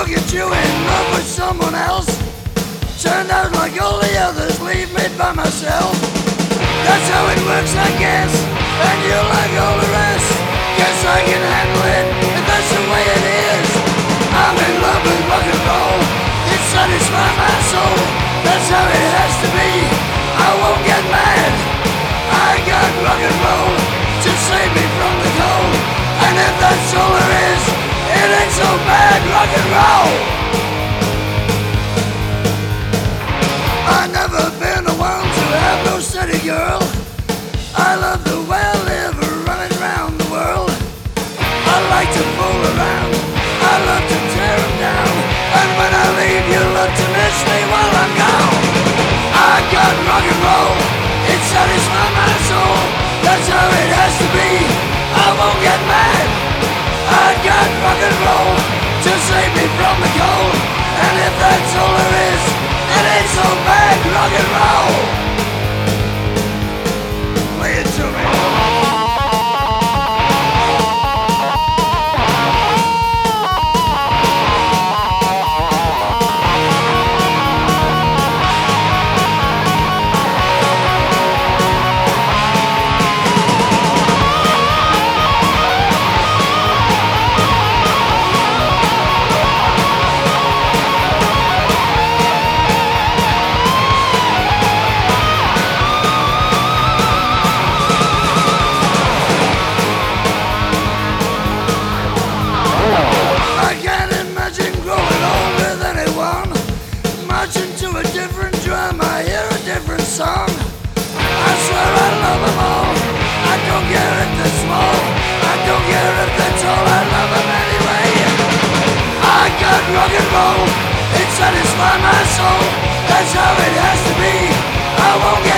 get you in love with someone else. Turned out like all the others, leave me by myself. That's how it works, I guess, and you like all the rest. Guess I can handle it, if that's the way it is. I'm in love with rock and roll, it satisfies my soul. That's how it has to be, I won't get mad. I got rock and roll to save me from the cold. And if that's all there is, it ain't so bad, rock and roll. I've never been the one to have no steady girl. I love the way I live, running around the world. I like to fool around, I love to tear them down. And when I leave, you look to miss me while I'm gone. I got rock and roll, it satisfies my soul. That's how it has to be, I won't get mad. I got rock and roll to save me from the cold. And if that's all there is, it ain't so bad, rock and roll. Play it to me. Marching to a different drum, I hear a different song. I swear I love them all, I don't care if they're small, I don't care if they're tall, I love them anyway. I got rock and roll, it satisfies my soul. That's how it has to be, I won't get